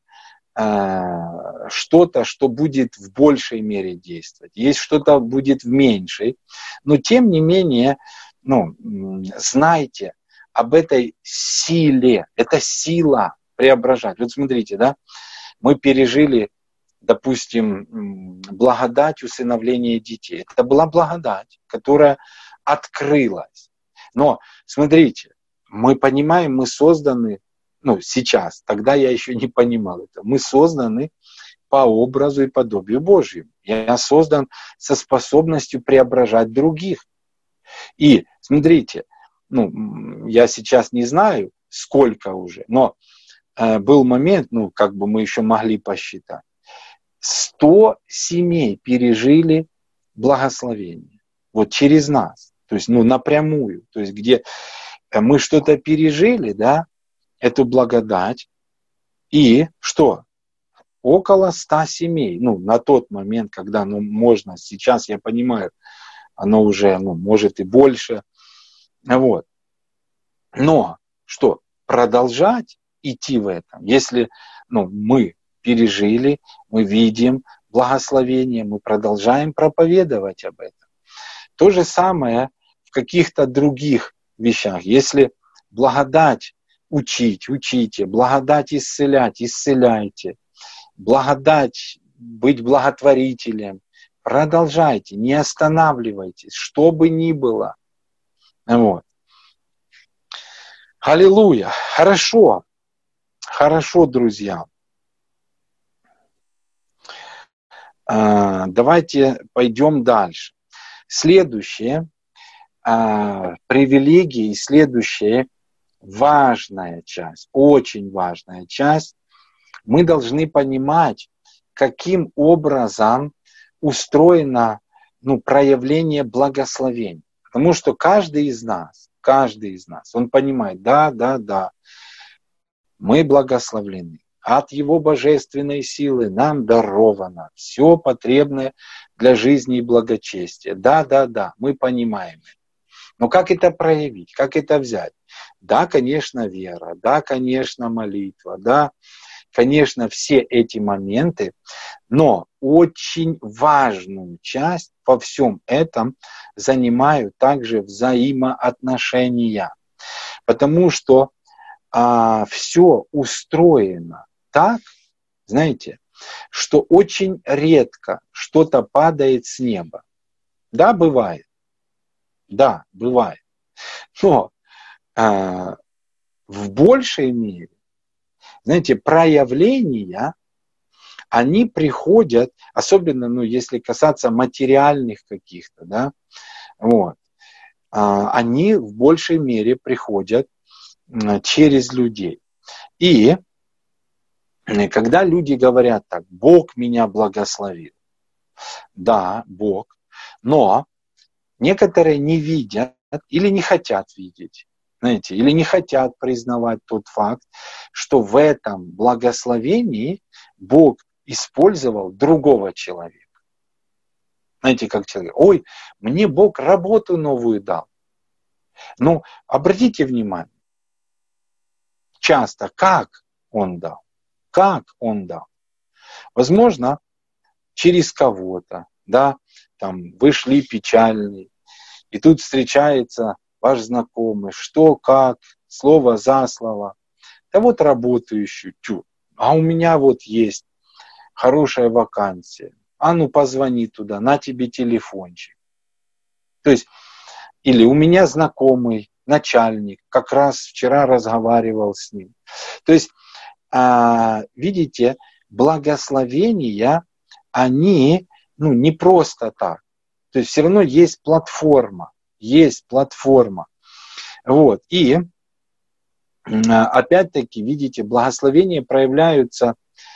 э, что-то, что будет в большей мере действовать, есть что-то будет в меньшей, но тем не менее, ну, знайте об этой силе, это сила преображать. Вот смотрите, да, мы пережили, допустим, благодать усыновления детей. Это была благодать, которая открылась. Но, смотрите, мы понимаем, мы созданы, ну, сейчас, тогда я еще не понимал это, мы созданы по образу и подобию Божьему. Я создан со способностью преображать других. И, смотрите, ну, я сейчас не знаю, сколько уже, но э, был момент, ну, как бы мы еще могли посчитать, сто семей пережили благословение. Вот через нас. То есть, ну, напрямую. То есть, где мы что-то пережили, да, эту благодать. И что? Около ста семей. Ну, на тот момент, когда, ну, можно, сейчас я понимаю, оно уже, ну, может и больше. Вот. Но что? Продолжать идти в этом. Если, ну, мы пережили, мы видим благословение, мы продолжаем проповедовать об этом. То же самое в каких-то других вещах. Если благодать учить, учите, благодать исцелять, исцеляйте, благодать быть благотворителем, продолжайте, не останавливайтесь, что бы ни было. Вот. Аллилуйя. Хорошо. Хорошо, друзья. Давайте пойдем дальше. Следующее, привилегии, следующая важная часть, очень важная часть, мы должны понимать, каким образом устроено, ну, проявление благословения. Потому что каждый из нас, каждый из нас, он понимает, да, да, да, мы благословлены. От Его божественной силы нам даровано все потребное для жизни и благочестия. Да, да, да, мы понимаем это. Но как это проявить, как это взять? Да, конечно, вера, да, конечно, молитва, да, конечно, все эти моменты, но очень важную часть во всем этом занимают также взаимоотношения. Потому что а, все устроено так, знаете, что очень редко что-то падает с неба. Да, бывает. Да, бывает. Но а, в большей мере, знаете, проявления, они приходят, особенно, ну, если касаться материальных каких-то, да, вот, а, они в большей мере приходят через людей. И когда люди говорят так: Бог меня благословил. Да, Бог. Но некоторые не видят или не хотят видеть, знаете, или не хотят признавать тот факт, что в этом благословении Бог использовал другого человека. Знаете, как человек: ой, мне Бог работу новую дал. Ну, обратите внимание, часто как Он дал, как Он дал. Возможно, через кого-то, да, там, вы шли печальный, и тут встречается ваш знакомый, что, как, слово за слово. Да вот работаю ищу, тю, а у меня вот есть хорошая вакансия. А ну позвони туда, на тебе телефончик. То есть, или у меня знакомый, начальник, как раз вчера разговаривал с ним. То есть, а, видите, благословения, они, ну, не просто так. То есть все равно есть платформа, есть платформа. Вот. И опять-таки, видите, благословения проявляются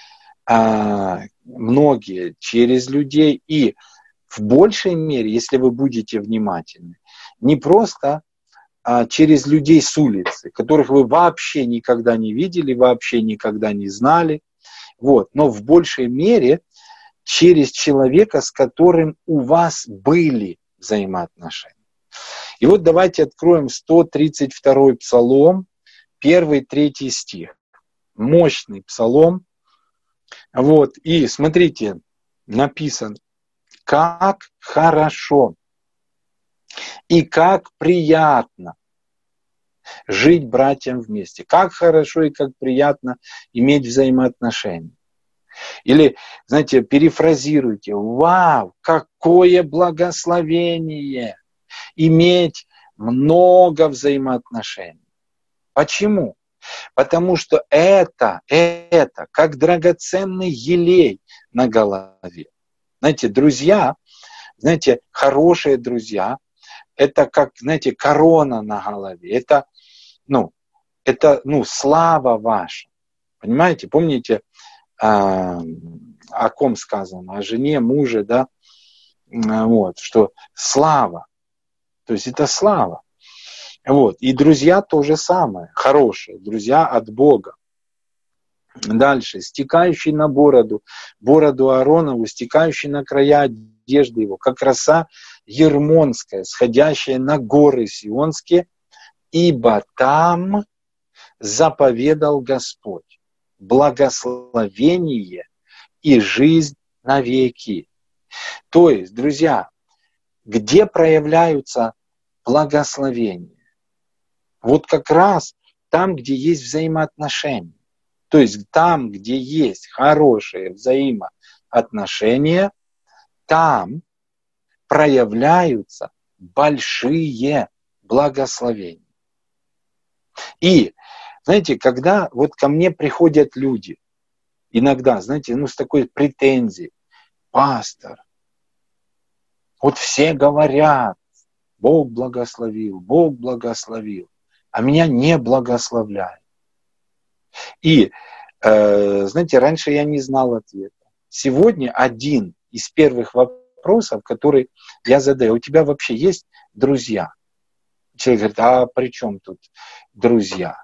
а, многие через людей. И в большей мере, если вы будете внимательны, не просто а, через людей с улицы, которых вы вообще никогда не видели, вообще никогда не знали, вот, но в большей мере через человека, с которым у вас были взаимоотношения. И вот давайте откроем сто тридцать второй псалом, первый, третий стих. Мощный псалом. Вот, и смотрите, написано: как хорошо и как приятно жить братьям вместе. Как хорошо и как приятно иметь взаимоотношения. Или, знаете, перефразируйте: вау, какое благословение иметь много взаимоотношений. Почему? Потому что это, это как драгоценный елей на голове. Знаете, друзья, знаете, хорошие друзья, это как, знаете, корона на голове. Это, ну, это, ну, слава ваша. Понимаете? Помните, а, о ком сказано? О жене, муже, да? Вот, что слава. То есть это слава. Вот. И друзья то же самое. Хорошие. Друзья от Бога. Дальше. Стекающий на бороду. Бороду Ааронову, стекающий на края одежды его, как роса ермонская, сходящая на горы сионские, ибо там заповедал Господь благословение и жизнь навеки. То есть, друзья, где проявляются благословения? Вот как раз там, где есть взаимоотношения. То есть там, где есть хорошие взаимоотношения, там проявляются большие благословения. И, знаете, когда вот ко мне приходят люди, иногда, знаете, ну с такой претензией: пастор, вот все говорят, Бог благословил, Бог благословил, а меня не благословляют. И, э, знаете, раньше я не знал ответа. Сегодня один из первых вопросов, который я задаю: у тебя вообще есть друзья? Человек говорит: а при чем тут друзья?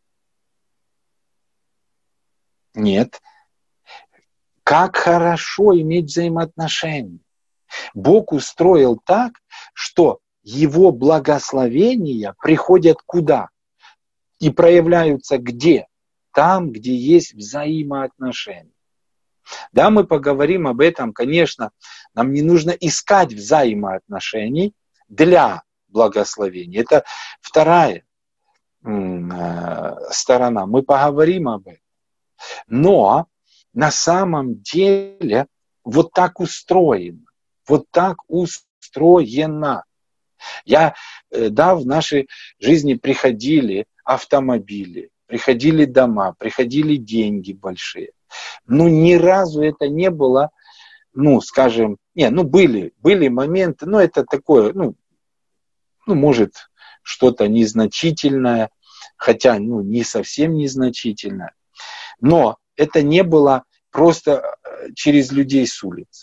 Нет. Как хорошо иметь взаимоотношения. Бог устроил так, что Его благословения приходят куда? И проявляются где? Там, где есть взаимоотношения. Да, мы поговорим об этом, конечно, нам не нужно искать взаимоотношений для благословения. Это вторая э, сторона. Мы поговорим об этом. Но на самом деле вот так устроено. Вот так устроено. Я, да, в нашей жизни приходили автомобили, приходили дома, приходили деньги большие. Но ни разу это не было, ну, скажем, не, ну, были, были моменты, но это такое, ну, ну может, что-то незначительное, хотя ну, не совсем незначительная. Но это не было просто через людей с улицы.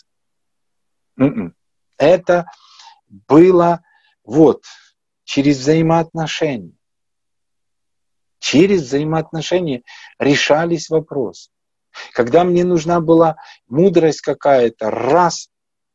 Это было вот через взаимоотношения. Через взаимоотношения решались вопросы. Когда мне нужна была мудрость какая-то, раз.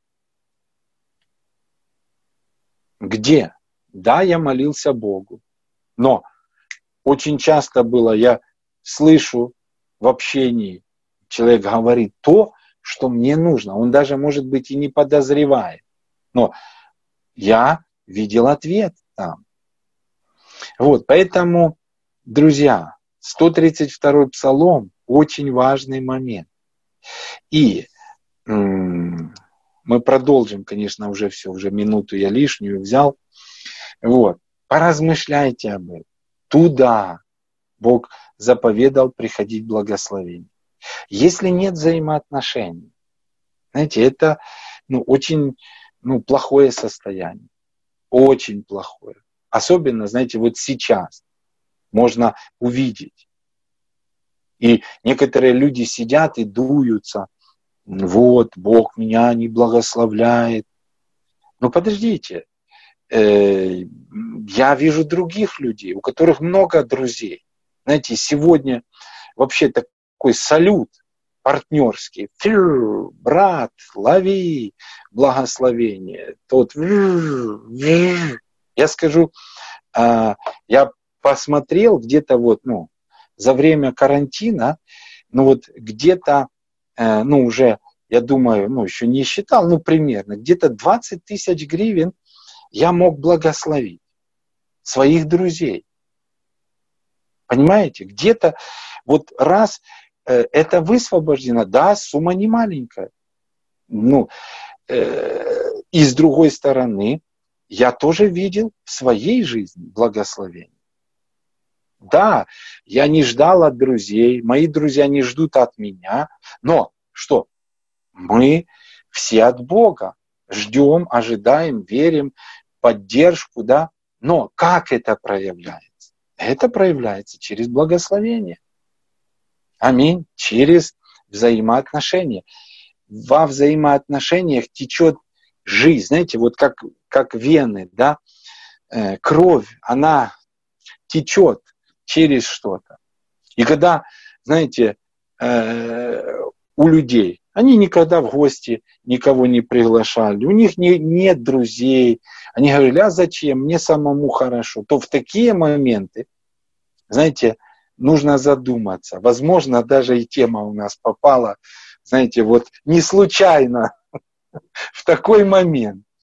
Где? Да, я молился Богу. Но очень часто было, я слышу в общении, человек говорит то, что мне нужно. Он даже, может быть, и не подозревает. Но я видел ответ там. Вот, поэтому, друзья, сто тридцать второй Псалом очень важный момент. И м- мы продолжим, конечно, уже все, уже минуту я лишнюю взял. Вот, поразмышляйте об этом. Туда Бог заповедал приходить благословение. Если нет взаимоотношений, знаете, это ну, очень ну, плохое состояние. Очень плохое. Особенно, знаете, вот сейчас можно увидеть. И некоторые люди сидят и дуются. Вот, Бог меня не благословляет. Но подождите, э, я вижу других людей, у которых много друзей. Знаете, сегодня вообще такой салют партнерский. Фью, брат, лови благословение. Тот, я скажу, я посмотрел где-то вот, ну, за время карантина, ну вот где-то, ну уже, я думаю, ну еще не считал, ну примерно, где-то двадцать тысяч гривен я мог благословить своих друзей. Понимаете? Где-то вот раз э, это высвобождено, да, сумма не маленькая. Ну, э, и с другой стороны, я тоже видел в своей жизни благословение. Да, я не ждал от друзей, мои друзья не ждут от меня, но что? Мы все от Бога. Ждем, ожидаем, верим, поддержку, да. Но как это проявляется? Это проявляется через благословение. Аминь. Через взаимоотношения. Во взаимоотношениях течет жизнь. Знаете, вот как, как вены, да, э, кровь, она течет через что-то. И когда, знаете, э, у людей, они никогда в гости никого не приглашали, у них не, нет друзей, они говорили, а зачем, мне самому хорошо, то в такие моменты, знаете, нужно задуматься. Возможно, даже и тема у нас попала, знаете, вот не случайно в такой момент.